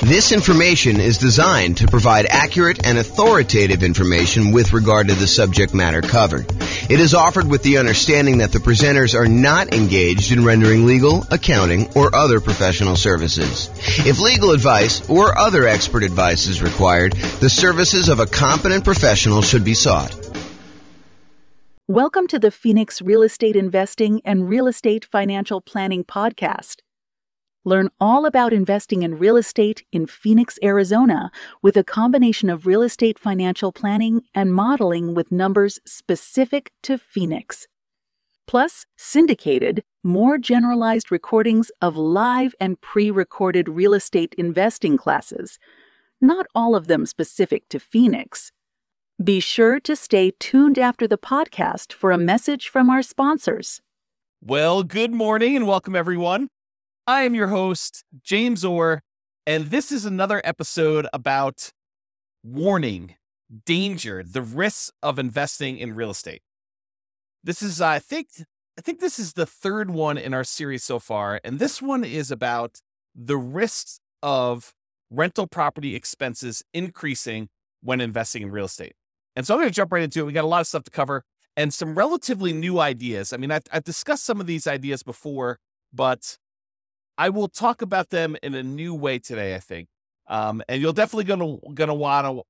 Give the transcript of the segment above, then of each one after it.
This information is designed to provide accurate and authoritative information with regard to the subject matter covered. It is offered with the understanding that the presenters are not engaged in rendering legal, accounting, or other professional services. If legal advice or other expert advice is required, the services of a competent professional should be sought. Welcome to the Phoenix Real Estate Investing and Real Estate Financial Planning Podcast. Learn all about investing in real estate in Phoenix, Arizona, with a combination of real estate financial planning and modeling with numbers specific to Phoenix. Plus, syndicated, more generalized recordings of live and pre-recorded real estate investing classes, not all of them specific to Phoenix. Be sure to stay tuned after the podcast for a message from our sponsors. Well, good morning and welcome, everyone. I am your host, James Orr, and this is another episode about warning, danger, the risks of investing in real estate. This is, I think this is the third one in our series so far, and this one is about the risks of rental property expenses increasing when investing in real estate. And so I'm going to jump right into it. We got a lot of stuff to cover and some relatively new ideas. I mean, I've discussed some of these ideas before, but I will talk about them in a new way today, I think. And you're definitely going to want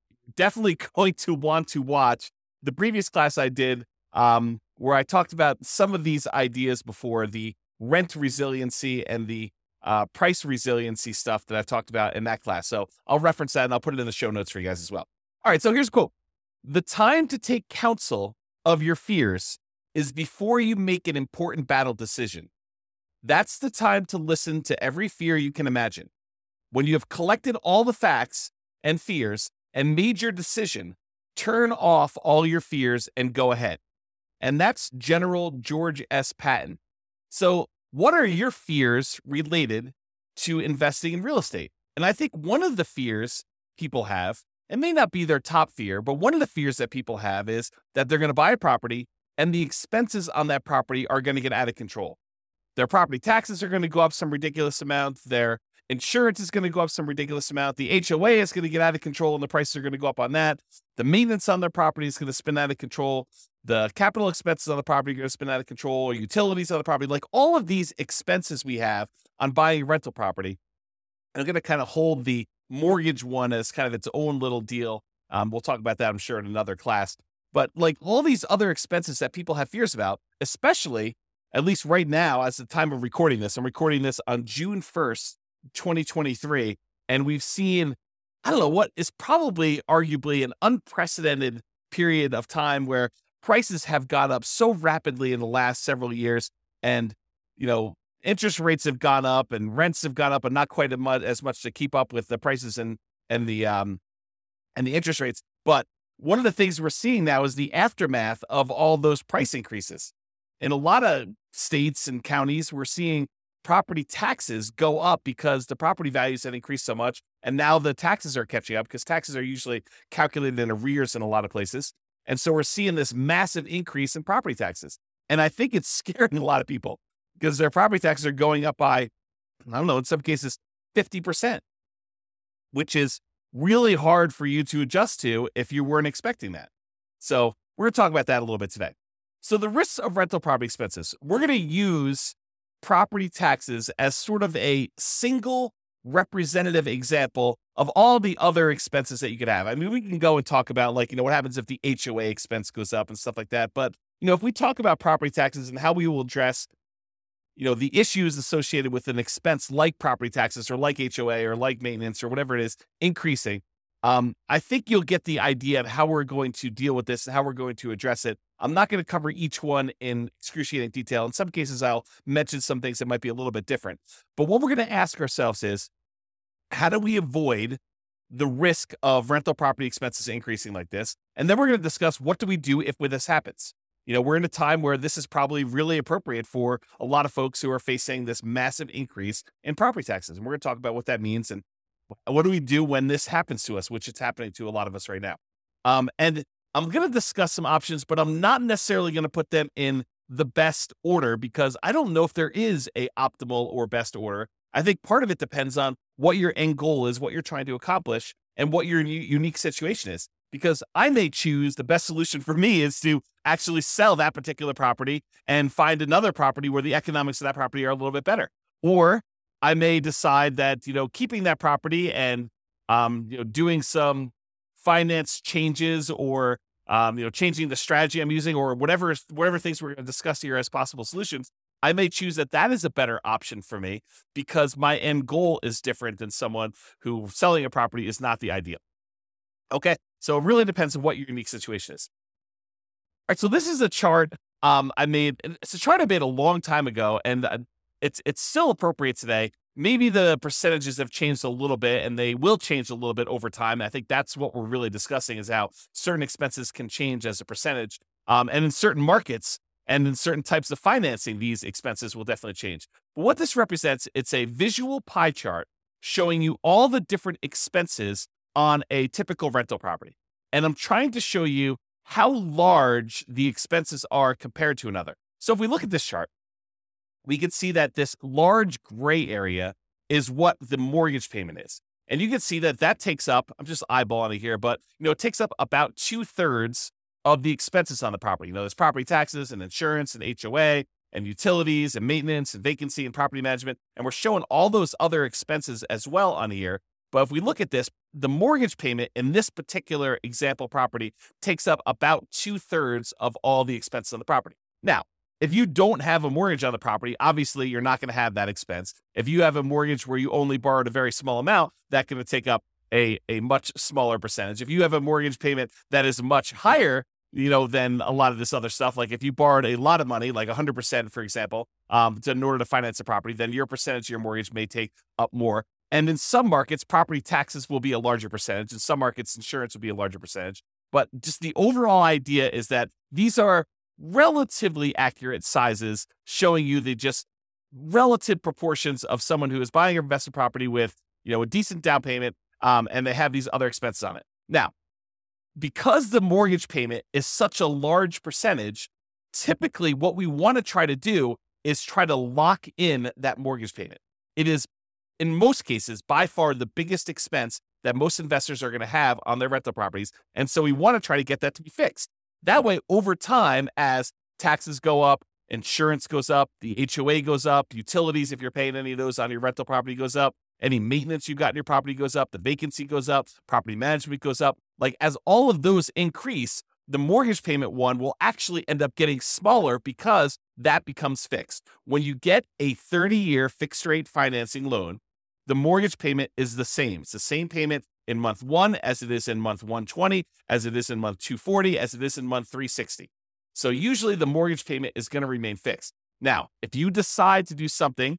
to watch the previous class I did, where I talked about some of these ideas before, the rent resiliency and the price resiliency stuff that I've talked about in that class. So I'll reference that and I'll put it in the show notes for you guys as well. All right, so here's a quote. "The time to take counsel of your fears is before you make an important battle decision. That's the time to listen to every fear you can imagine. When you have collected all the facts and fears and made your decision, turn off all your fears and go ahead." And that's General George S. Patton. So what are your fears related to investing in real estate? And I think one of the fears people have, it may not be their top fear, but one of the fears that people have is that they're going to buy a property and the expenses on that property are going to get out of control. Their property taxes are going to go up some ridiculous amount. Their insurance is going to go up some ridiculous amount. The HOA is going to get out of control and the prices are going to go up on that. The maintenance on their property is going to spin out of control. The capital expenses on the property are going to spin out of control. Utilities on the property, like all of these expenses we have on buying rental property, are going to kind of hold the mortgage one as kind of its own little deal. We'll talk about that, I'm sure, in another class. But like all these other expenses that people have fears about, especially at least right now, as the time of recording this, I'm recording this on June 1st, 2023, and we've seen, I don't know, what is probably arguably an unprecedented period of time where prices have gone up so rapidly in the last several years, and, interest rates have gone up and rents have gone up, and not quite as much to keep up with the prices and the interest rates. But one of the things we're seeing now is the aftermath of all those price increases. In a lot of states and counties, we're seeing property taxes go up because the property values have increased so much. And now the taxes are catching up because taxes are usually calculated in arrears in a lot of places. And so we're seeing this massive increase in property taxes. And I think it's scaring a lot of people because their property taxes are going up by, I don't know, in some cases, 50%, which is really hard for you to adjust to if you weren't expecting that. So we're going to talk about that a little bit today. So the risks of rental property expenses, we're going to use property taxes as sort of a single representative example of all the other expenses that you could have. I mean, we can go and talk about what happens if the HOA expense goes up and stuff like that. But, if we talk about property taxes and how we will address, the issues associated with an expense like property taxes or like HOA or like maintenance or whatever it is increasing, I think you'll get the idea of how we're going to deal with this and how we're going to address it. I'm not going to cover each one in excruciating detail. In some cases, I'll mention some things that might be a little bit different. But what we're going to ask ourselves is, how do we avoid the risk of rental property expenses increasing like this? And then we're going to discuss, what do we do if this happens? We're in a time where this is probably really appropriate for a lot of folks who are facing this massive increase in property taxes. And we're going to talk about what that means and what do we do when this happens to us, which it's happening to a lot of us right now. And I'm going to discuss some options, but I'm not necessarily going to put them in the best order because I don't know if there is a optimal or best order. I think part of it depends on what your end goal is, what you're trying to accomplish, and what your unique situation is. Because I may choose the best solution for me is to actually sell that particular property and find another property where the economics of that property are a little bit better. Or I may decide that, keeping that property and, doing some finance changes or, changing the strategy I'm using or whatever things we're going to discuss here as possible solutions, I may choose that is a better option for me because my end goal is different than someone who selling a property is not the ideal. Okay. So it really depends on what your unique situation is. All right. So this is a chart I made. It's a chart I made a long time ago, and it's still appropriate today. Maybe the percentages have changed a little bit, and they will change a little bit over time. And I think that's what we're really discussing is how certain expenses can change as a percentage. And in certain markets and in certain types of financing, these expenses will definitely change. But what this represents, it's a visual pie chart showing you all the different expenses on a typical rental property. And I'm trying to show you how large the expenses are compared to another. So if we look at this chart, we can see that this large gray area is what the mortgage payment is. And you can see that takes up, I'm just eyeballing it here, but it takes up about 2/3 of the expenses on the property. There's property taxes and insurance and HOA and utilities and maintenance and vacancy and property management. And we're showing all those other expenses as well on here. But if we look at this, the mortgage payment in this particular example property takes up about 2/3 of all the expenses on the property. Now, if you don't have a mortgage on the property, obviously you're not going to have that expense. If you have a mortgage where you only borrowed a very small amount, that's going to take up a much smaller percentage. If you have a mortgage payment that is much higher, than a lot of this other stuff, like if you borrowed a lot of money, like 100%, for example, in order to finance a property, then your percentage of your mortgage may take up more. And in some markets, property taxes will be a larger percentage. In some markets, insurance will be a larger percentage. But just the overall idea is that these are relatively accurate sizes showing you the just relative proportions of someone who is buying an investment property with, a decent down payment, and they have these other expenses on it. Now, because the mortgage payment is such a large percentage, typically what we want to try to do is try to lock in that mortgage payment. It is, in most cases, by far the biggest expense that most investors are going to have on their rental properties. And so we want to try to get that to be fixed. That way, over time, as taxes go up, insurance goes up, the HOA goes up, utilities, if you're paying any of those on your rental property, goes up, any maintenance you've got in your property goes up, the vacancy goes up, property management goes up. Like as all of those increase, the mortgage payment one will actually end up getting smaller because that becomes fixed. When you get a 30-year fixed rate financing loan, the mortgage payment is the same. It's the same payment in month 1 as it is in month 120, as it is in month 240, as it is in month 360. So usually the mortgage payment is going to remain fixed. Now, if you decide to do something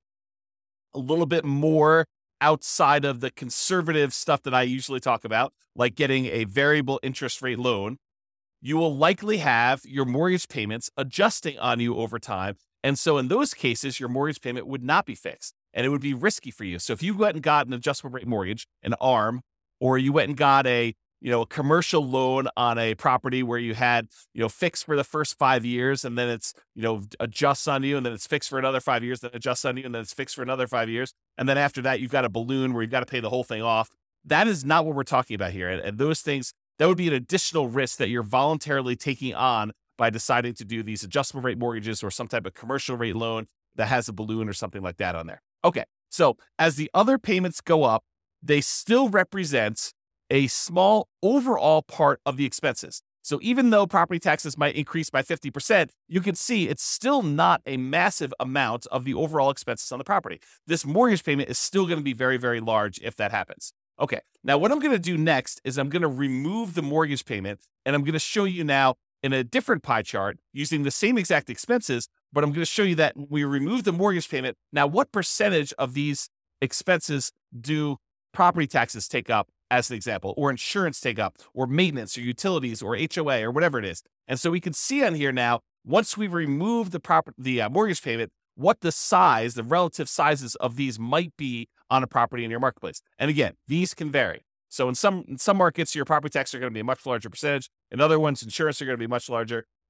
a little bit more outside of the conservative stuff that I usually talk about, like getting a variable interest rate loan, you will likely have your mortgage payments adjusting on you over time. And so in those cases, your mortgage payment would not be fixed and it would be risky for you. So if you went and got an adjustable rate mortgage, an ARM, or you went and got a commercial loan on a property where you had, fixed for the first 5 years and then it's, adjusts on you and then it's fixed for another 5 years, then adjusts on you and then it's fixed for another 5 years. And then after that, you've got a balloon where you've got to pay the whole thing off. That is not what we're talking about here. And those things, that would be an additional risk that you're voluntarily taking on by deciding to do these adjustable rate mortgages or some type of commercial rate loan that has a balloon or something like that on there. Okay. So as the other payments go up, they still represent a small overall part of the expenses. So even though property taxes might increase by 50%, you can see it's still not a massive amount of the overall expenses on the property. This mortgage payment is still going to be very, very large if that happens. Okay, now what I'm going to do next is I'm going to remove the mortgage payment, and I'm going to show you now in a different pie chart using the same exact expenses, but I'm going to show you that when we remove the mortgage payment, now what percentage of these expenses do property taxes take up, as an example, or insurance take up, or maintenance, or utilities, or HOA, or whatever it is. And so we can see on here now, once we remove the mortgage payment, what the relative sizes of these might be on a property in your marketplace. And again, these can vary. So in some markets, your property taxes are going to be a much larger percentage. In other ones, insurance are going to be much larger.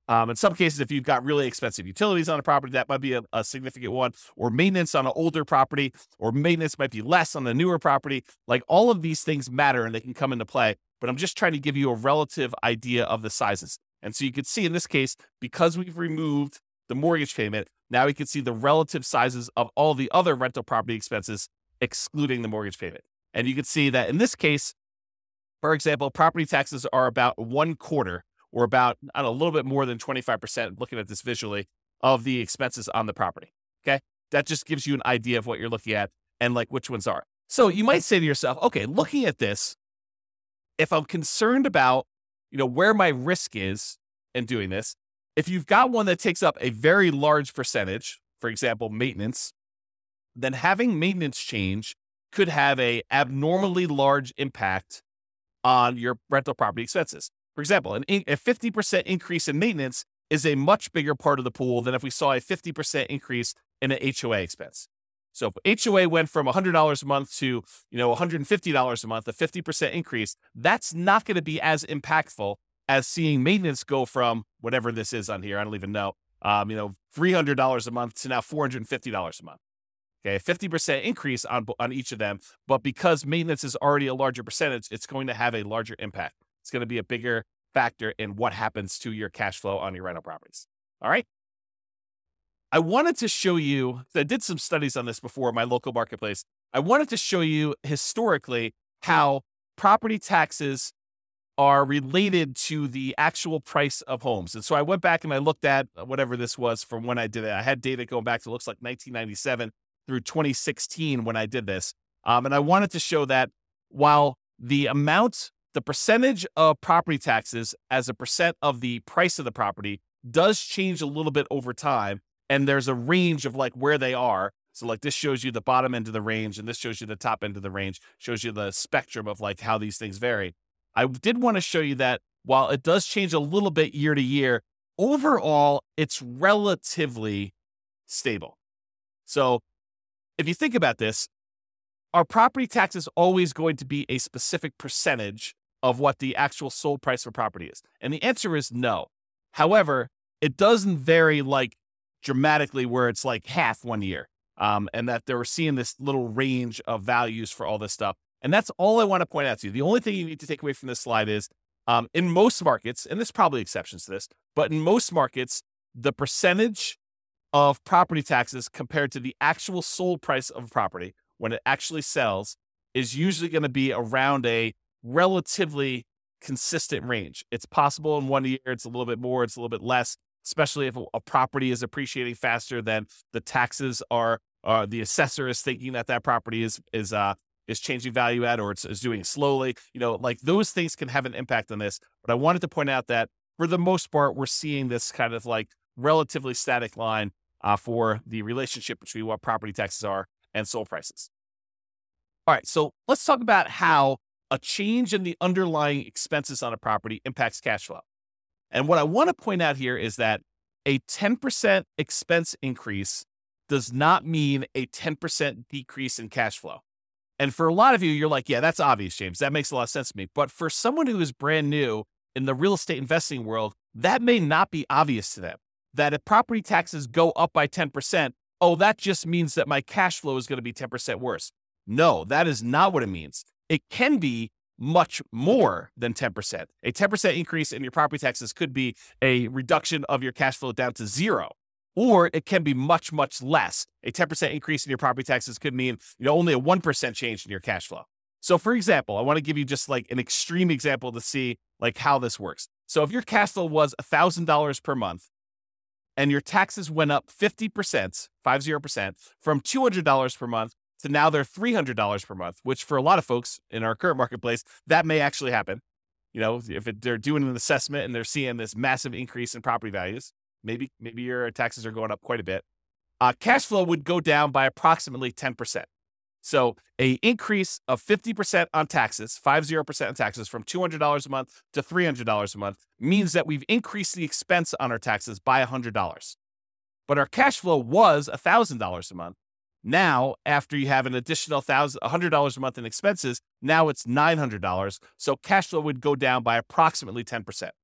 In some cases, if you've got really expensive utilities on a property, that might be a significant one, or maintenance on an older property, or maintenance might be less on a newer property. Like all of these things matter and they can come into play, but I'm just trying to give you a relative idea of the sizes. And so you can see in this case, because we've removed the mortgage payment, now we can see the relative sizes of all the other rental property expenses, excluding the mortgage payment. And you can see that in this case, for example, property taxes are about 1/4 or about, I don't know, a little bit more than 25%, looking at this visually, of the expenses on the property. Okay. That just gives you an idea of what you're looking at and like which ones are. So you might say to yourself, okay, looking at this, if I'm concerned about, where my risk is in doing this, if you've got one that takes up a very large percentage, for example, maintenance, then having maintenance change could have a abnormally large impact on your rental property expenses. For example, a 50% increase in maintenance is a much bigger part of the pool than if we saw a 50% increase in an HOA expense. So if HOA went from $100 a month to, $150 a month, a 50% increase, that's not going to be as impactful as seeing maintenance go from whatever this is on here, I don't even know, $300 a month to now $450 a month. Okay, a 50% increase on each of them, but because maintenance is already a larger percentage, it's going to have a larger impact. It's going to be a bigger factor in what happens to your cash flow on your rental properties. All right. I wanted to show you, I did some studies on this before in my local marketplace. I wanted to show you historically how property taxes are related to the actual price of homes. And so I went back and I looked at whatever this was from when I did it. I had data going back to looks like 1997 through 2016 when I did this. And I wanted to show that while the percentage of property taxes as a percent of the price of the property does change a little bit over time, and there's a range of like where they are. So like this shows you the bottom end of the range, and this shows you the top end of the range, shows you the spectrum of like how these things vary. I did want to show you that while it does change a little bit year to year, overall, it's relatively stable. So if you think about this, are property taxes always going to be a specific percentage of what the actual sold price of property is? And the answer is no. However, it doesn't vary like dramatically where it's like half one year, and that they were seeing this little range of values for all this stuff. And that's all I want to point out to you. The only thing you need to take away from this slide is in most markets, and there's probably exceptions to this, but in most markets, the percentage of property taxes compared to the actual sold price of a property when it actually sells is usually going to be around a relatively consistent range. It's possible in one year, it's a little bit more, it's a little bit less, especially if a property is appreciating faster than the taxes are, the assessor is thinking that property is changing value at, or is doing slowly. Like those things can have an impact on this. But I wanted to point out that for the most part, we're seeing this kind of like relatively static line for the relationship between what property taxes are and sold prices. All right, so let's talk about how a change in the underlying expenses on a property impacts cash flow. And what I want to point out here is that a 10% expense increase does not mean a 10% decrease in cash flow. And for a lot of you, you're like, yeah, that's obvious, James. That makes a lot of sense to me. But for someone who is brand new in the real estate investing world, that may not be obvious to them. That if property taxes go up by 10%, oh, that just means that my cash flow is going to be 10% worse. No, that is not what it means. It can be much more than 10%. A 10% increase in your property taxes could be a reduction of your cash flow down to zero, or it can be much, much less. A 10% increase in your property taxes could mean only a 1% change in your cash flow. So for example, I want to give you just like an extreme example to see like how this works. So if your cash flow was $1,000 per month and your taxes went up 50%, 50%, from $200 per month to now they're $300 per month, which for a lot of folks in our current marketplace, that may actually happen. If they're doing an assessment and they're seeing this massive increase in property values, maybe your taxes are going up quite a bit. Cash flow would go down by approximately 10%. So a increase of 50% on taxes, 50% on taxes from $200 a month to $300 a month means that we've increased the expense on our taxes by $100. But our cash flow was $1,000 a month. Now, after you have an additional $100 a month in expenses, now it's $900. So cash flow would go down by approximately 10%.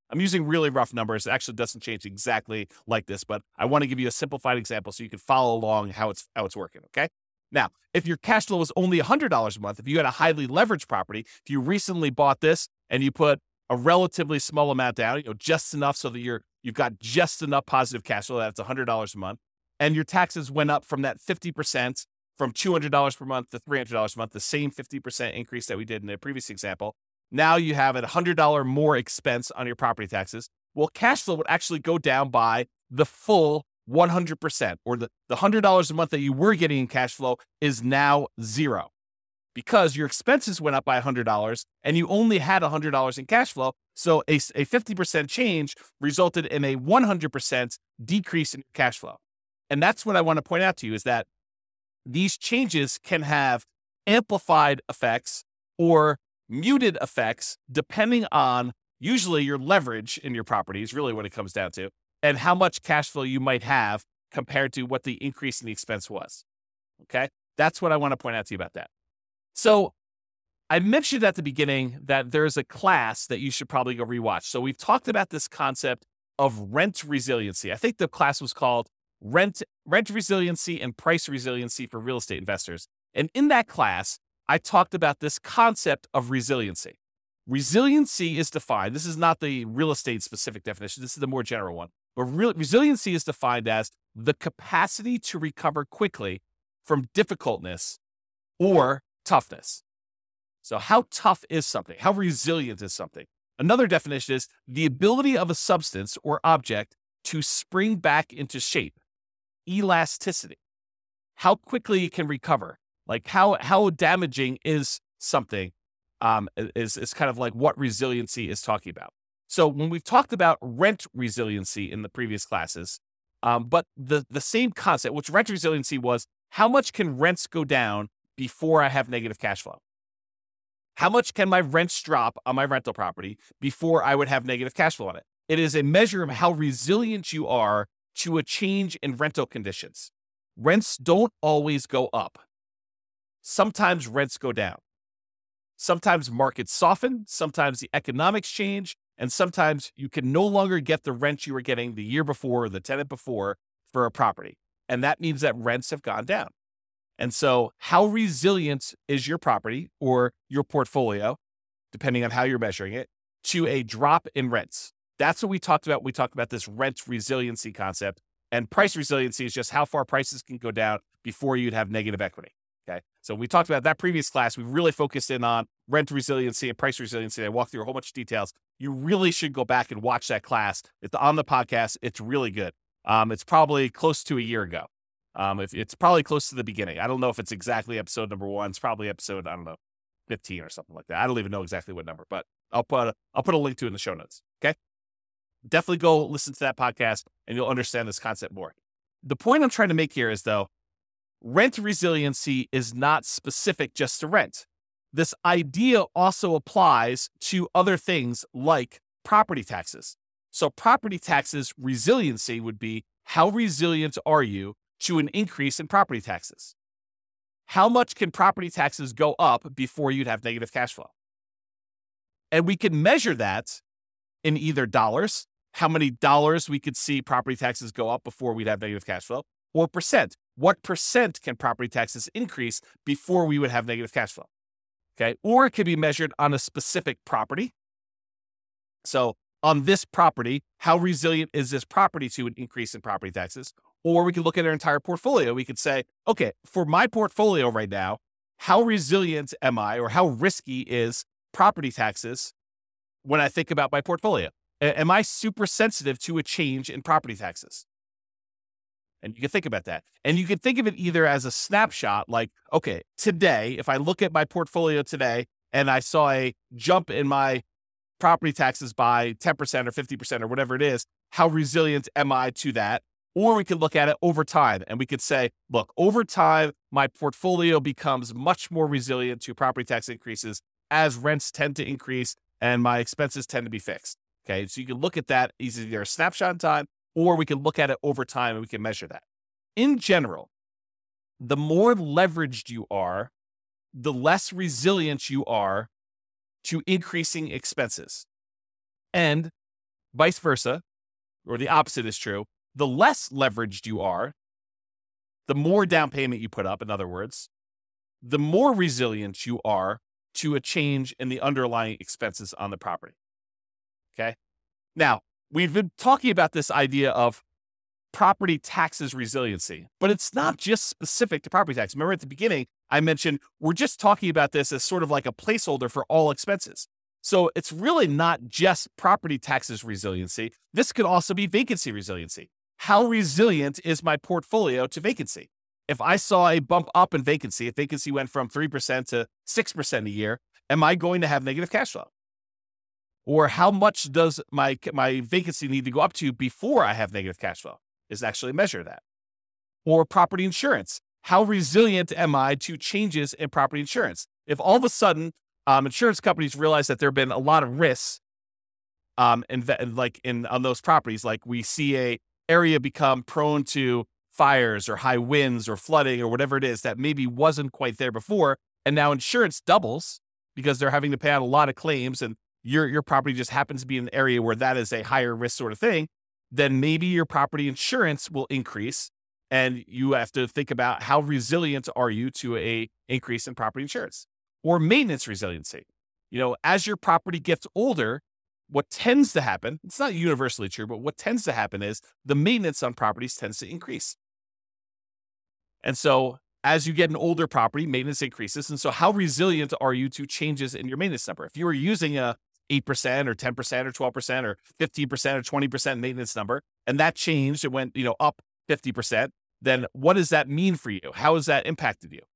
I'm using really rough numbers. It actually doesn't change exactly like this, but I want to give you a simplified example so you can follow along how it's working, okay? Now, if your cash flow was only $100 a month, if you had a highly leveraged property, if you recently bought this and you put a relatively small amount down, just enough so that you've got just enough positive cash flow, that's $100 a month, and your taxes went up from that 50%, from $200 per month to $300 a month, the same 50% increase that we did in the previous example. Now you have a $100 more expense on your property taxes. Well, cash flow would actually go down by the full 100%, or the $100 a month that you were getting in cash flow is now zero, because your expenses went up by $100 and you only had $100 in cash flow. So a 50% change resulted in a 100% decrease in cash flow. And that's what I want to point out to you, is that these changes can have amplified effects or muted effects depending on usually your leverage in your property is really what it comes down to, and how much cash flow you might have compared to what the increase in the expense was. Okay? That's what I want to point out to you about that. So I mentioned at the beginning that there's a class that you should probably go rewatch. So we've talked about this concept of rent resiliency. I think the class was called Rent Resiliency and Price Resiliency for Real Estate Investors. And in that class, I talked about this concept of resiliency. Resiliency is defined, this is not the real estate specific definition, this is the more general one. But resiliency is defined as the capacity to recover quickly from difficultness or toughness. So how tough is something? How resilient is something? Another definition is the ability of a substance or object to spring back into shape. Elasticity. How quickly it can recover. Like how damaging is something is kind of like what resiliency is talking about. So when we've talked about rent resiliency in the previous classes, but the same concept, which rent resiliency was, how much can rents go down before I have negative cash flow? How much can my rents drop on my rental property before I would have negative cash flow on it? It is a measure of how resilient you are to a change in rental conditions. Rents don't always go up. Sometimes rents go down. Sometimes markets soften, sometimes the economics change, and sometimes you can no longer get the rent you were getting the year before or the tenant before for a property. And that means that rents have gone down. And so how resilient is your property or your portfolio, depending on how you're measuring it, to a drop in rents? That's what we talked about. We talked about this rent resiliency concept, and price resiliency is just how far prices can go down before you'd have negative equity. Okay. So we talked about that previous class. We really focused in on rent resiliency and price resiliency. I walked through a whole bunch of details. You really should go back and watch that class. It's on the podcast. It's really good. It's probably close to a year ago. If it's probably close to the beginning. I don't know if it's exactly episode number 1. It's probably episode, 15 or something like that. I don't even know exactly what number, but I'll put a link to it in the show notes. Okay. Definitely go listen to that podcast and you'll understand this concept more. The point I'm trying to make here is, though, rent resiliency is not specific just to rent. This idea also applies to other things like property taxes. So property taxes resiliency would be, how resilient are you to an increase in property taxes? How much can property taxes go up before you'd have negative cash flow? And we can measure that in either dollars, how many dollars we could see property taxes go up before we'd have negative cash flow, or percent. What percent can property taxes increase before we would have negative cash flow? Okay. Or it could be measured on a specific property. So on this property, how resilient is this property to an increase in property taxes? Or we could look at our entire portfolio. We could say, okay, for my portfolio right now, how resilient am I, or how risky is property taxes when I think about my portfolio? Am I super sensitive to a change in property taxes? And you can think about that. And you can think of it either as a snapshot, like, okay, today, if I look at my portfolio today and I saw a jump in my property taxes by 10% or 50% or whatever it is, how resilient am I to that? Or we could look at it over time and we could say, look, over time, my portfolio becomes much more resilient to property tax increases as rents tend to increase and my expenses tend to be fixed. Okay, so you can look at that as either a snapshot in time, or we can look at it over time and we can measure that. In general, the more leveraged you are, the less resilient you are to increasing expenses. And Vice versa, or the opposite is true. The less leveraged you are, the more down payment you put up, in other words, the more resilient you are to a change in the underlying expenses on the property. Okay? Now, we've been talking about this idea of property taxes resiliency, but it's not just specific to property tax. Remember at the beginning, I mentioned we're just talking about this as sort of like a placeholder for all expenses. So it's really not just property taxes resiliency. This could also be vacancy resiliency. How resilient is my portfolio to vacancy? If I saw a bump up in vacancy, if vacancy went from 3% to 6% a year, am I going to have negative cash flow? Or how much does my vacancy need to go up to before I have negative cash flow? Is actually measure that. Or property insurance. How resilient am I to changes in property insurance? If all of a sudden insurance companies realize that there have been a lot of risks on those properties, like we see a area become prone to fires or high winds or flooding or whatever it is that maybe wasn't quite there before, and now insurance doubles because they're having to pay out a lot of claims, and your property just happens to be in an area where that is a higher risk sort of thing, then maybe your property insurance will increase, and you have to think about how resilient are you to a increase in property insurance. Or maintenance resiliency. As your property gets older, what tends to happen, it's not universally true, but what tends to happen is the maintenance on properties tends to increase. And so as you get an older property, maintenance increases. And so how resilient are you to changes in your maintenance number? If you were using a 8% or 10% or 12% or 15% or 20% maintenance number, and that changed, it went, up 50%, then what does that mean for you? How has that impacted you?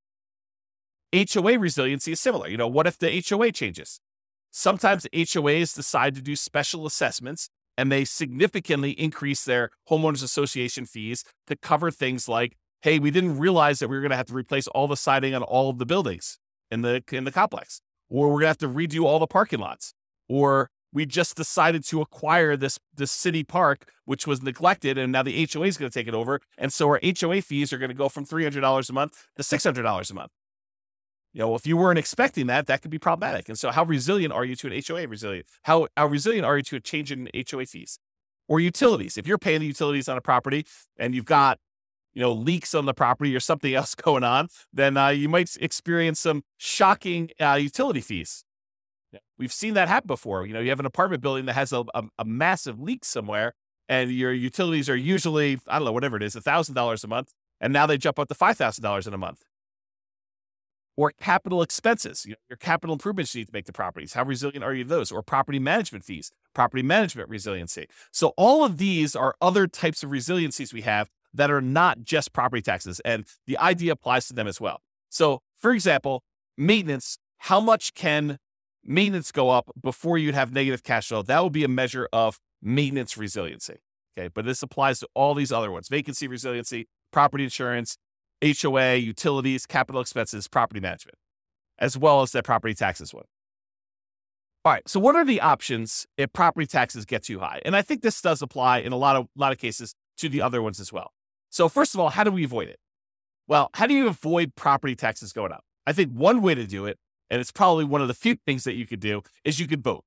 HOA resiliency is similar. What if the HOA changes? Sometimes HOAs decide to do special assessments, and they significantly increase their homeowners association fees to cover things like, hey, we didn't realize that we were going to have to replace all the siding on all of the buildings in the complex, or we're going to have to redo all the parking lots, or we just decided to acquire this city park, which was neglected, and now the HOA is going to take it over, and so our HOA fees are going to go from $300 a month to $600 a month. If you weren't expecting that could be problematic. And so how resilient are you to an HOA resilient? How resilient are you to a change in HOA fees? Or utilities. If you're paying the utilities on a property and you've got, leaks on the property or something else going on, then you might experience some shocking utility fees. We've seen that happen before. You have an apartment building that has a massive leak somewhere, and your utilities are usually, I don't know, whatever it is, $1,000 a month, and now they jump up to $5,000 in a month. Or capital expenses, your capital improvements you need to make to properties. How resilient are you to those? Or property management fees, property management resiliency. So all of these are other types of resiliencies we have that are not just property taxes, and the idea applies to them as well. So, for example, maintenance, how much can maintenance go up before you'd have negative cash flow? That would be a measure of maintenance resiliency. Okay, but this applies to all these other ones: vacancy resiliency, property insurance, HOA, utilities, capital expenses, property management, as well as that property taxes one. All right, so what are the options if property taxes get too high? And I think this does apply in a lot of cases to the other ones as well. So first of all, how do we avoid it? Well, how do you avoid property taxes going up? I think one way to do it, and it's probably one of the few things that you could do, is you could vote.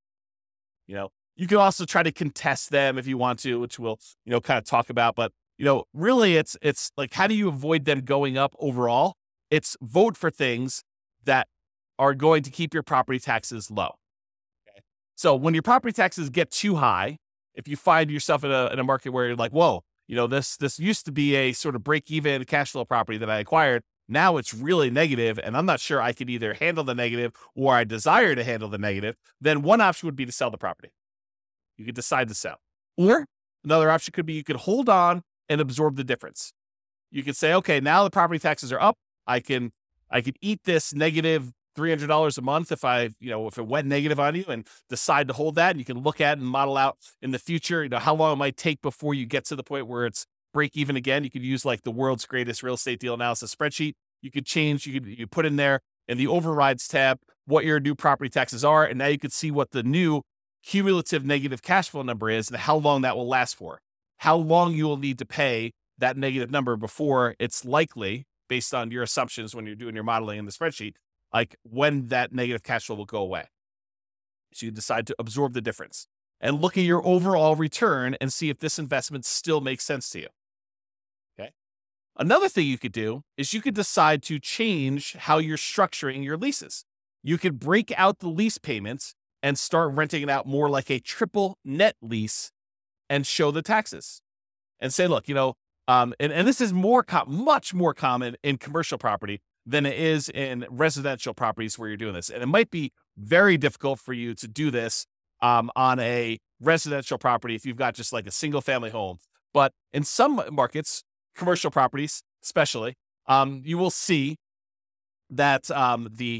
You can also try to contest them if you want to, which we'll, kind of talk about, but really it's like, how do you avoid them going up overall? It's vote for things that are going to keep your property taxes low. Okay? So when your property taxes get too high, if you find yourself in a market where you're like, whoa, this used to be a sort of break-even cash flow property that I acquired. Now it's really negative, and I'm not sure I could either handle the negative or I desire to handle the negative, then one option would be to sell the property. You could decide to sell. Or another option could be you could hold on and absorb the difference. You could say, okay, now the property taxes are up. I can eat this negative $300 a month if if it went negative on you, and decide to hold that. And you can look at and model out in the future, how long it might take before you get to the point where it's break even again. You could use like the world's greatest real estate deal analysis spreadsheet. You could change, you put in there in the overrides tab what your new property taxes are. And now you could see what the new cumulative negative cash flow number is and how long that will last for. How long you will need to pay that negative number before it's likely, based on your assumptions when you're doing your modeling in the spreadsheet, like when that negative cash flow will go away. So you decide to absorb the difference. and look at your overall return and see if this investment still makes sense to you. Okay. Another thing you could do is you could decide to change how you're structuring your leases. You could break out the lease payments and start renting it out more like a triple net lease and show the taxes and say, look, and this is much more common in commercial property than it is in residential properties where you're doing this. And it might be very difficult for you to do this on a residential property if you've got just like a single family home. But in some markets, commercial properties especially, you will see that the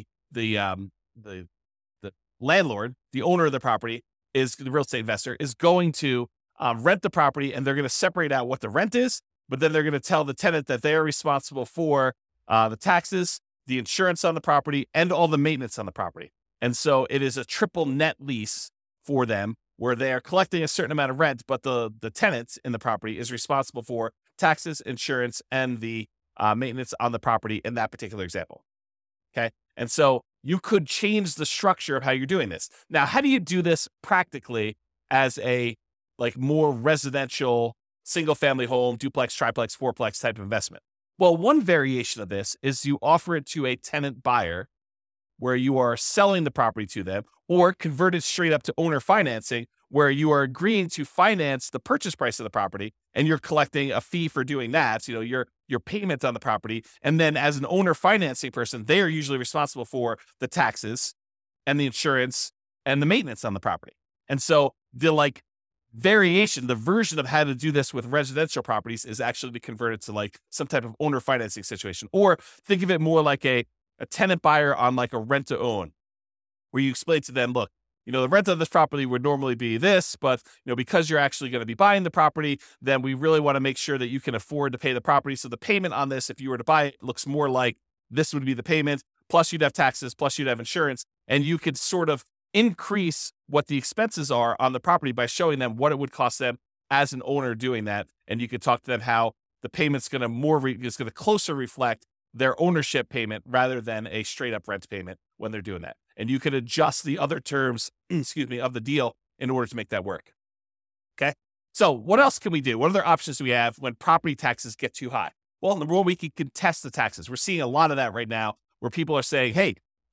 landlord, the owner of the property, the real estate investor, is going to rent the property, and they're going to separate out what the rent is, but then they're going to tell the tenant that they are responsible for the taxes, the insurance on the property, and all the maintenance on the property. And so it is a triple net lease for them where they are collecting a certain amount of rent, but the tenant in the property is responsible for taxes, insurance, and the maintenance on the property in that particular example. Okay. And so you could change the structure of how you're doing this. Now, how do you do this practically as a more residential single family home, duplex, triplex, fourplex type of investment? Well, one variation of this is you offer it to a tenant buyer where you are selling the property to them, or convert it straight up to owner financing where you are agreeing to finance the purchase price of the property and you're collecting a fee for doing that, your payment on the property. And then as an owner financing person, they are usually responsible for the taxes and the insurance and the maintenance on the property. And so the variation, the version of how to do this with residential properties is actually to convert it to some type of owner financing situation. Or think of it more like a tenant buyer on a rent to own, where you explain to them, look, the rent of this property would normally be this, but because you're actually going to be buying the property, then we really want to make sure that you can afford to pay the property. So the payment on this, if you were to buy it, looks more like this would be the payment, plus you'd have taxes, plus you'd have insurance, and you could sort of increase what the expenses are on the property by showing them what it would cost them as an owner doing that. And you could talk to them how the payment's going to closer reflect their ownership payment rather than a straight up rent payment when they're doing that. And you could adjust the other terms, of the deal in order to make that work. Okay. So what else can we do? What other options do we have when property taxes get too high? Well, number one, we can contest the taxes. We're seeing a lot of that right now where people are saying, hey,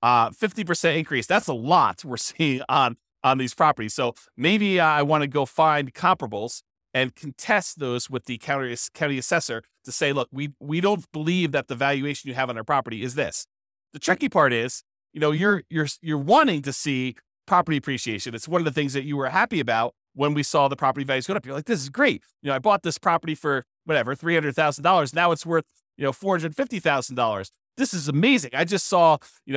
50% increase. That's a lot we're seeing on these properties. So maybe I want to go find comparables and contest those with the county assessor to say, look, we don't believe that the valuation you have on our property is this. The tricky part is, you're wanting to see property appreciation. It's one of the things that you were happy about when we saw the property values go up. You're like, this is great. I bought this property for whatever, $300,000. Now it's worth, $450,000. This is amazing. I just saw,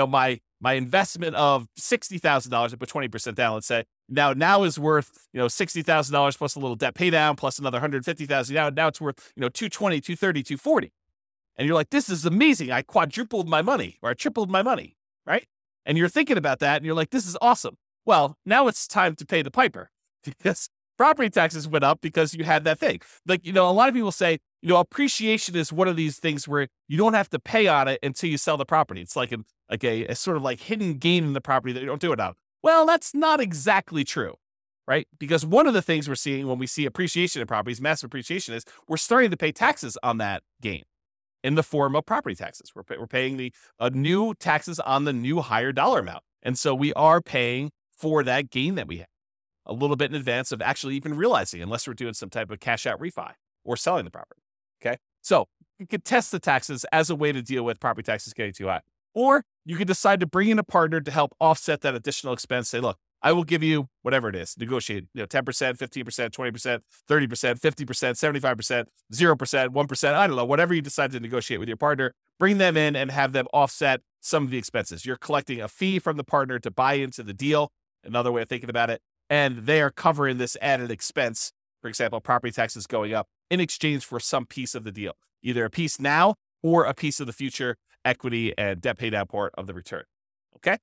my investment of $60,000, I put 20% down, let's say, now is worth, $60,000 plus a little debt pay down, plus another $150,000. Now it's worth, $220, $230, $240. And you're like, this is amazing. I quadrupled my money, or I tripled my money, right? And you're thinking about that and you're like, this is awesome. Well, now it's time to pay the piper because property taxes went up because you had that thing. A lot of people say, appreciation is one of these things where you don't have to pay on it until you sell the property. It's like a sort of hidden gain in the property that you don't do it on. Well, that's not exactly true, right? Because one of the things we're seeing when we see appreciation in properties, massive appreciation, is we're starting to pay taxes on that gain in the form of property taxes. We're paying the new taxes on the new higher dollar amount. And so we are paying for that gain that we have a little bit in advance of actually even realizing, unless we're doing some type of cash out refi or selling the property. Okay. So you could test the taxes as a way to deal with property taxes getting too high. Or you could decide to bring in a partner to help offset that additional expense. Say, look, I will give you whatever it is, negotiate, 10%, 15%, 20%, 30%, 50%, 75%, 0%, 1%, I don't know, whatever you decide to negotiate with your partner, bring them in and have them offset some of the expenses. You're collecting a fee from the partner to buy into the deal, another way of thinking about it, and they are covering this added expense, for example, property taxes going up, in exchange for some piece of the deal, either a piece now or a piece of the future equity and debt pay down part of the return. Okay.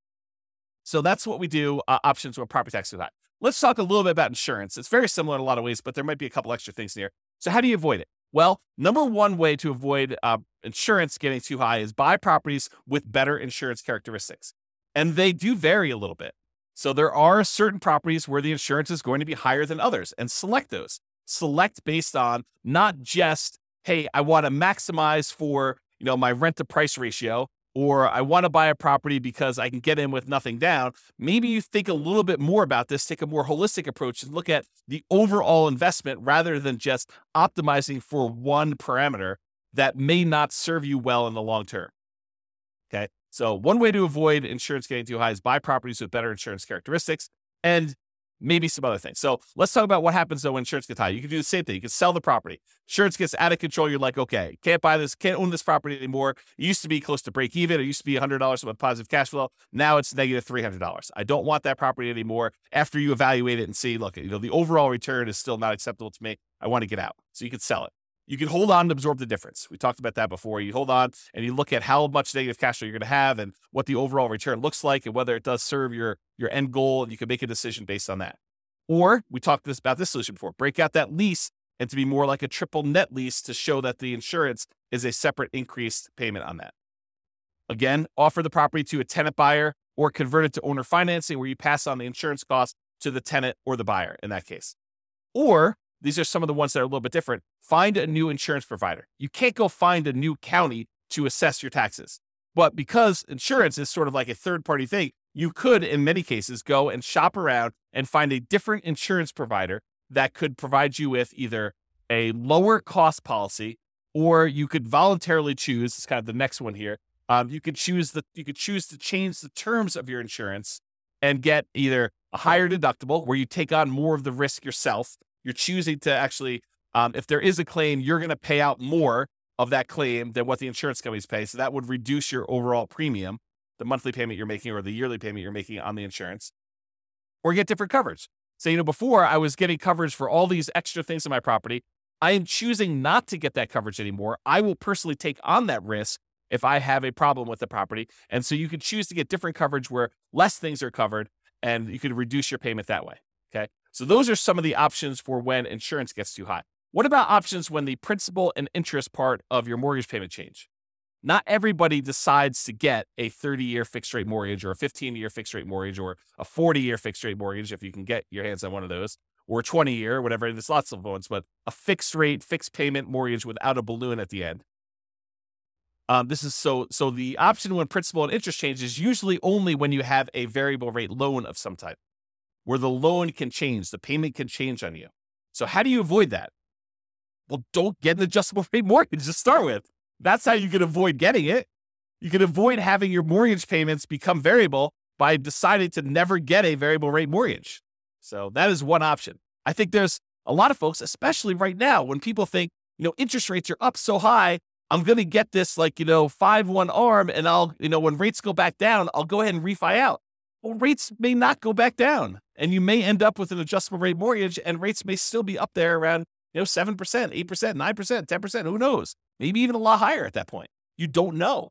So that's what we do, options when property taxes are high. Let's talk a little bit about insurance. It's very similar in a lot of ways, but there might be a couple extra things here. So how do you avoid it? Well, number one way to avoid insurance getting too high is buy properties with better insurance characteristics. And they do vary a little bit. So there are certain properties where the insurance is going to be higher than others, and select those. Select based on not just, hey, I want to maximize for, my rent to price ratio, or I want to buy a property because I can get in with nothing down. Maybe you think a little bit more about this, take a more holistic approach and look at the overall investment rather than just optimizing for one parameter that may not serve you well in the long term. Okay. So one way to avoid insurance getting too high is buy properties with better insurance characteristics and maybe some other things. So let's talk about what happens though when insurance gets high. You can do the same thing. You can sell the property. Insurance gets out of control. You're like, okay, can't buy this, can't own this property anymore. It used to be close to break even. It used to be $100 with positive cash flow. Now it's negative $300. I don't want that property anymore. After you evaluate it and see, look, the overall return is still not acceptable to me. I want to get out. So you can sell it. You can hold on to absorb the difference. We talked about that before. You hold on and you look at how much negative cash flow you're going to have and what the overall return looks like and whether it does serve your end goal, and you can make a decision based on that. Or we talked about this solution before, break out that lease and to be more like a triple net lease to show that the insurance is a separate increased payment on that. Again, offer the property to a tenant buyer or convert it to owner financing where you pass on the insurance cost to the tenant or the buyer in that case. Or these are some of the ones that are a little bit different. Find a new insurance provider. You can't go find a new county to assess your taxes. But because insurance is sort of like a third-party thing, you could, in many cases, go and shop around and find a different insurance provider that could provide you with either a lower cost policy, or you could voluntarily choose, it's kind of the next one here, you could choose to change the terms of your insurance and get either a higher deductible where you take on more of the risk yourself. You're choosing to actually, if there is a claim, you're going to pay out more of that claim than what the insurance companies pay. So that would reduce your overall premium, the monthly payment you're making or the yearly payment you're making on the insurance, or get different coverage. So, before I was getting coverage for all these extra things in my property. I am choosing not to get that coverage anymore. I will personally take on that risk if I have a problem with the property. And so you could choose to get different coverage where less things are covered and you could reduce your payment that way. Okay. So those are some of the options for when insurance gets too high. What about options when the principal and interest part of your mortgage payment change? Not everybody decides to get a 30-year fixed rate mortgage or a 15-year fixed rate mortgage or a 40-year fixed rate mortgage, if you can get your hands on one of those, or a 20-year, whatever. There's lots of ones, but a fixed rate, fixed payment mortgage without a balloon at the end. This is so the option when principal and interest change is usually only when you have a variable rate loan of some type, where the loan can change, the payment can change on you. So how do you avoid that? Well, don't get an adjustable rate mortgage to start with. That's how you can avoid getting it. You can avoid having your mortgage payments become variable by deciding to never get a variable rate mortgage. So that is one option. I think there's a lot of folks, especially right now, when people think, interest rates are up so high, I'm going to get this 5-1 ARM and I'll, when rates go back down, I'll go ahead and refi out. Well, rates may not go back down and you may end up with an adjustable rate mortgage and rates may still be up there around 7%, 8%, 9%, 10%, who knows? Maybe even a lot higher at that point. You don't know.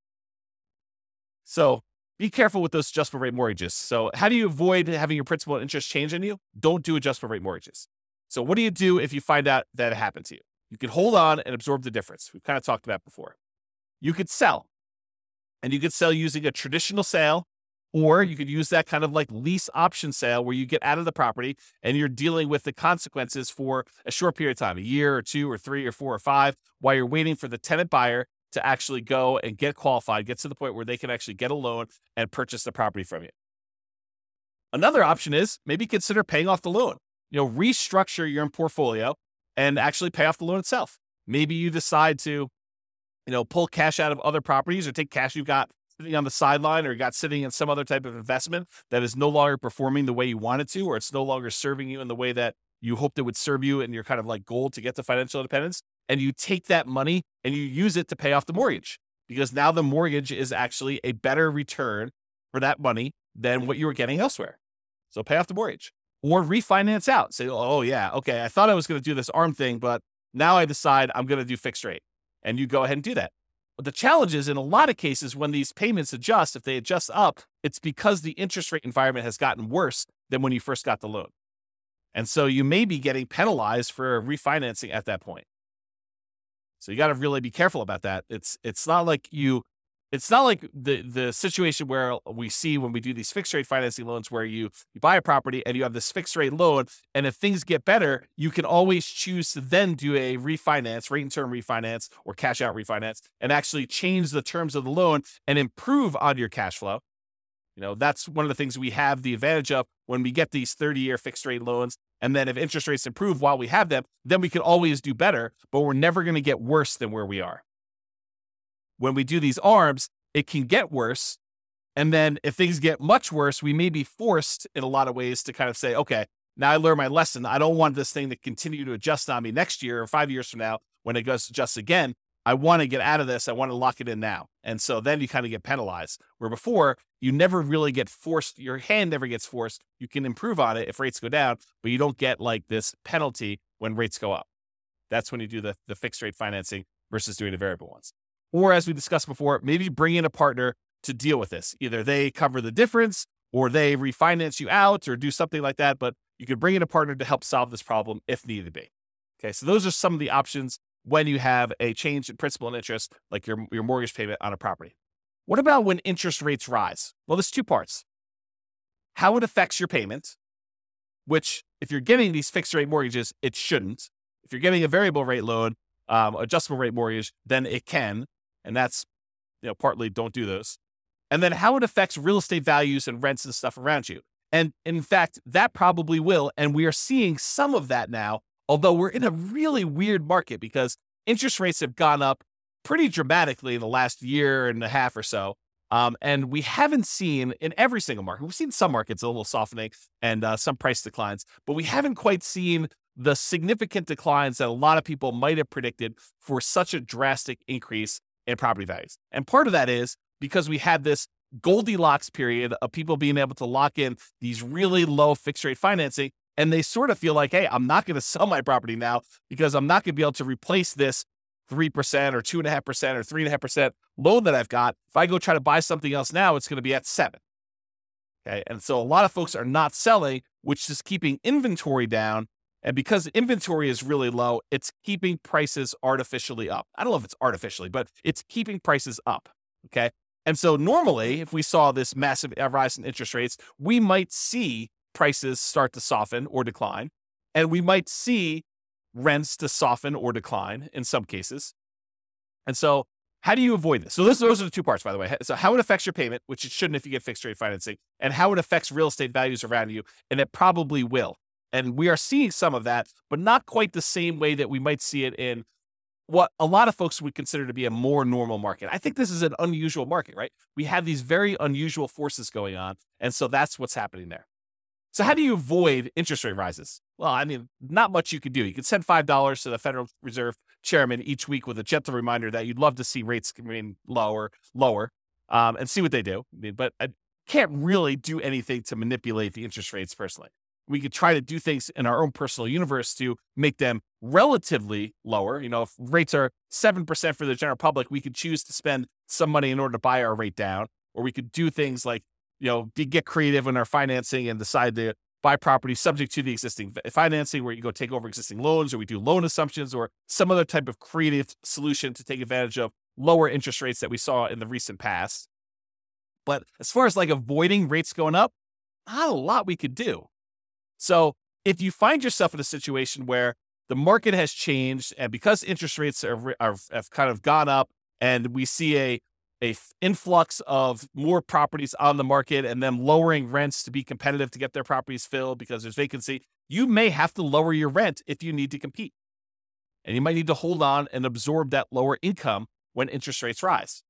So be careful with those adjustable rate mortgages. So how do you avoid having your principal and interest change on you? Don't do adjustable rate mortgages. So what do you do if you find out that it happened to you? You can hold on and absorb the difference. We've kind of talked about before. You could sell. And you could sell using a traditional sale, or you could use that kind of like lease option sale where you get out of the property and you're dealing with the consequences for a short period of time, a year or 2 or 3 or 4 or 5, while you're waiting for the tenant buyer to actually go and get qualified, get to the point where they can actually get a loan and purchase the property from you. Another option is maybe consider paying off the loan. Restructure your portfolio and actually pay off the loan itself. Maybe you decide to, pull cash out of other properties or take cash you've got sitting on the sideline or got sitting in some other type of investment that is no longer performing the way you want it to, or it's no longer serving you in the way that you hoped it would serve you in your kind of like goal to get to financial independence. And you take that money and you use it to pay off the mortgage, because now the mortgage is actually a better return for that money than what you were getting elsewhere. So pay off the mortgage or refinance out. Say, oh yeah, okay, I thought I was going to do this ARM thing, but now I decide I'm going to do fixed rate. And you go ahead and do that. But the challenge is in a lot of cases when these payments adjust, if they adjust up, it's because the interest rate environment has gotten worse than when you first got the loan. And so you may be getting penalized for refinancing at that point. So you got to really be careful about that. It's not like you it's not like the situation where we see when we do these fixed rate financing loans where you buy a property and you have this fixed rate loan, and if things get better, you can always choose to then do a refinance, rate and term refinance, or cash out refinance, and actually change the terms of the loan and improve on your cash flow. That's one of the things we have the advantage of when we get these 30-year fixed rate loans. And then if interest rates improve while we have them, then we can always do better, but we're never going to get worse than where we are. When we do these ARMs, it can get worse. And then if things get much worse, we may be forced in a lot of ways to kind of say, okay, now I learned my lesson. I don't want this thing to continue to adjust on me next year or 5 years from now when it goes to adjust again. I want to get out of this. I want to lock it in now. And so then you kind of get penalized, where before you never really get forced. Your hand never gets forced. You can improve on it if rates go down, but you don't get like this penalty when rates go up. That's when you do the fixed rate financing versus doing the variable ones. Or as we discussed before, maybe bring in a partner to deal with this. Either they cover the difference or they refinance you out or do something like that. But you could bring in a partner to help solve this problem if needed be. Okay, so those are some of the options when you have a change in principal and interest, like your mortgage payment on a property. What about when interest rates rise? Well, there's two parts. How it affects your payment, which if you're getting these fixed rate mortgages, it shouldn't. If you're getting a variable rate loan, adjustable rate mortgage, then it can. And that's, partly don't do those. And then how it affects real estate values and rents and stuff around you. And in fact, that probably will. And we are seeing some of that now, although we're in a really weird market because interest rates have gone up pretty dramatically in the last year and a half or so. And we haven't seen in every single market, we've seen some markets a little softening and some price declines, but we haven't quite seen the significant declines that a lot of people might have predicted for such a drastic increase in property values. And part of that is because we had this Goldilocks period of people being able to lock in these really low fixed rate financing. And they sort of feel like, hey, I'm not going to sell my property now because I'm not going to be able to replace this 3% or 2.5% or 3.5% loan that I've got. If I go try to buy something else now, it's going to be at 7. Okay. And so a lot of folks are not selling, which is keeping inventory down. And because inventory is really low, it's keeping prices artificially up. I don't know if it's artificially, but it's keeping prices up. Okay. And so normally, if we saw this massive rise in interest rates, we might see prices start to soften or decline, and we might see rents to soften or decline in some cases. And so how do you avoid this? So those are the two parts, by the way. So how it affects your payment, which it shouldn't if you get fixed rate financing, and how it affects real estate values around you, and it probably will. And we are seeing some of that, but not quite the same way that we might see it in what a lot of folks would consider to be a more normal market. I think this is an unusual market, right? We have these very unusual forces going on, and so that's what's happening there. So how do you avoid interest rate rises? Well, I mean, not much you could do. You could send $5 to the Federal Reserve chairman each week with a gentle reminder that you'd love to see rates remain lower, and see what they do. But I can't really do anything to manipulate the interest rates personally. We could try to do things in our own personal universe to make them relatively lower. If rates are 7% for the general public, we could choose to spend some money in order to buy our rate down, or we could do things like, get creative in our financing and decide to buy property subject to the existing financing, where you go take over existing loans, or we do loan assumptions, or some other type of creative solution to take advantage of lower interest rates that we saw in the recent past. But as far as like avoiding rates going up, not a lot we could do. So if you find yourself in a situation where the market has changed, and because interest rates have kind of gone up, and we see a influx of more properties on the market and them lowering rents to be competitive to get their properties filled because there's vacancy, you may have to lower your rent if you need to compete. And you might need to hold on and absorb that lower income when interest rates rise.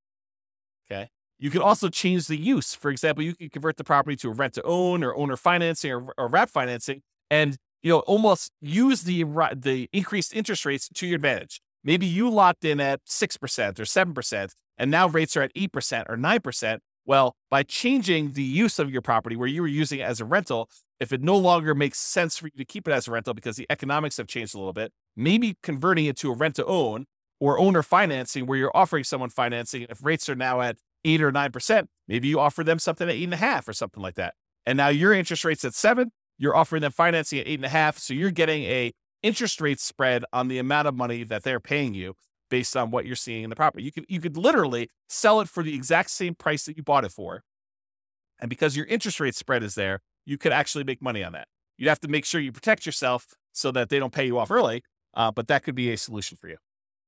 Okay. You can also change the use. For example, you can convert the property to a rent to own or owner financing or wrap financing, and almost use the increased interest rates to your advantage. Maybe you locked in at 6% or 7%, and now rates are at 8% or 9%. Well, by changing the use of your property where you were using it as a rental, if it no longer makes sense for you to keep it as a rental because the economics have changed a little bit, maybe converting it to a rent to own or owner financing where you're offering someone financing. If rates are now at 8 or 9%, maybe you offer them something at 8.5 or something like that. And now your interest rate's at 7, you're offering them financing at 8.5. So you're getting a interest rate spread on the amount of money that they're paying you. based on what you're seeing in the property. You could literally sell it for the exact same price that you bought it for. And because your interest rate spread is there, you could actually make money on that. You'd have to make sure you protect yourself so that they don't pay you off early, but that could be a solution for you.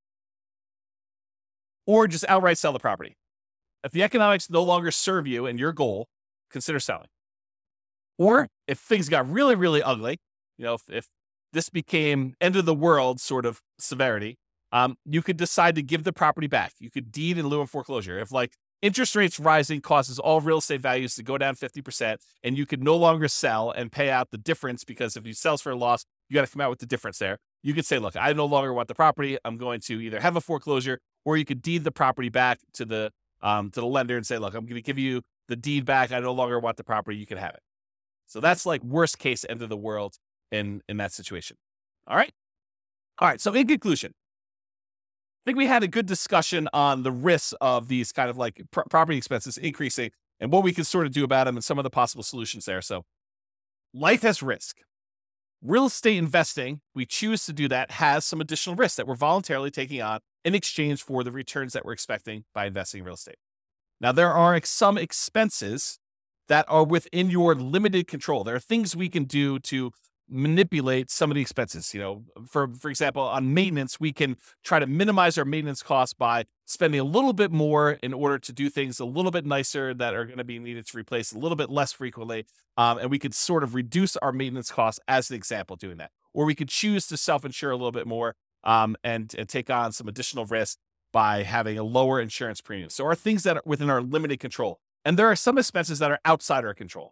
Or just outright sell the property. If the economics no longer serve you and your goal, consider selling. Or if things got really, really ugly, if this became end of the world sort of severity, you could decide to give the property back. You could deed in lieu of foreclosure. If interest rates rising causes all real estate values to go down 50%, and you could no longer sell and pay out the difference, because if you sell for a loss, you got to come out with the difference there. You could say, look, I no longer want the property. I'm going to either have a foreclosure, or you could deed the property back to the lender and say, look, I'm going to give you the deed back. I no longer want the property. You can have it. So that's worst case end of the world in that situation. All right. So in conclusion, I think we had a good discussion on the risks of these kind of property expenses increasing and what we can sort of do about them and some of the possible solutions there. So life has risk. Real estate investing, we choose to do that, has some additional risks that we're voluntarily taking on in exchange for the returns that we're expecting by investing in real estate. Now, there are some expenses that are within your limited control. There are things we can do to manipulate some of the expenses. For example, on maintenance, we can try to minimize our maintenance costs by spending a little bit more in order to do things a little bit nicer that are going to be needed to replace a little bit less frequently. And we could sort of reduce our maintenance costs as an example doing that. Or we could choose to self-insure a little bit more and take on some additional risk by having a lower insurance premium. So are things that are within our limited control. And there are some expenses that are outside our control.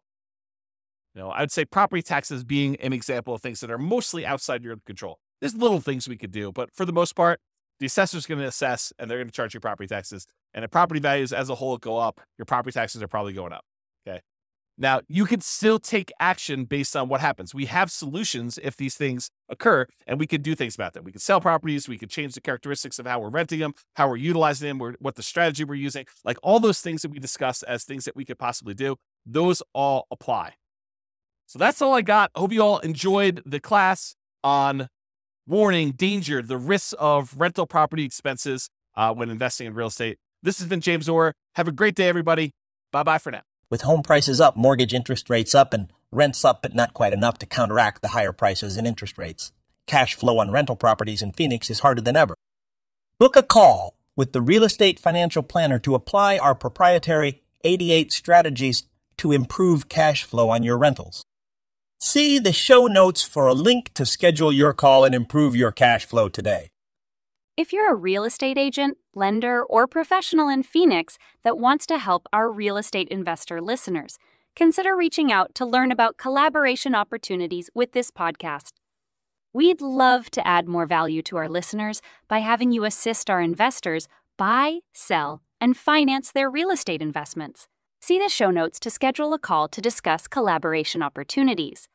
I'd say property taxes being an example of things that are mostly outside your control. There's little things we could do, but for the most part, the assessor's going to assess and they're going to charge you property taxes. And if property values as a whole go up, your property taxes are probably going up. Okay. Now, you can still take action based on what happens. We have solutions if these things occur, and we can do things about them. We can sell properties. We can change the characteristics of how we're renting them, how we're utilizing them, what the strategy we're using. All those things that we discuss as things that we could possibly do, those all apply. So that's all I got. I hope you all enjoyed the class on warning, danger, the risks of rental property expenses when investing in real estate. This has been James Orr. Have a great day, everybody. Bye-bye for now. With home prices up, mortgage interest rates up, and rents up, but not quite enough to counteract the higher prices and interest rates, cash flow on rental properties in Phoenix is harder than ever. Book a call with the Real Estate Financial Planner to apply our proprietary 88 strategies to improve cash flow on your rentals. See the show notes for a link to schedule your call and improve your cash flow today. If you're a real estate agent, lender, or professional in Phoenix that wants to help our real estate investor listeners, consider reaching out to learn about collaboration opportunities with this podcast. We'd love to add more value to our listeners by having you assist our investors buy, sell, and finance their real estate investments. See the show notes to schedule a call to discuss collaboration opportunities.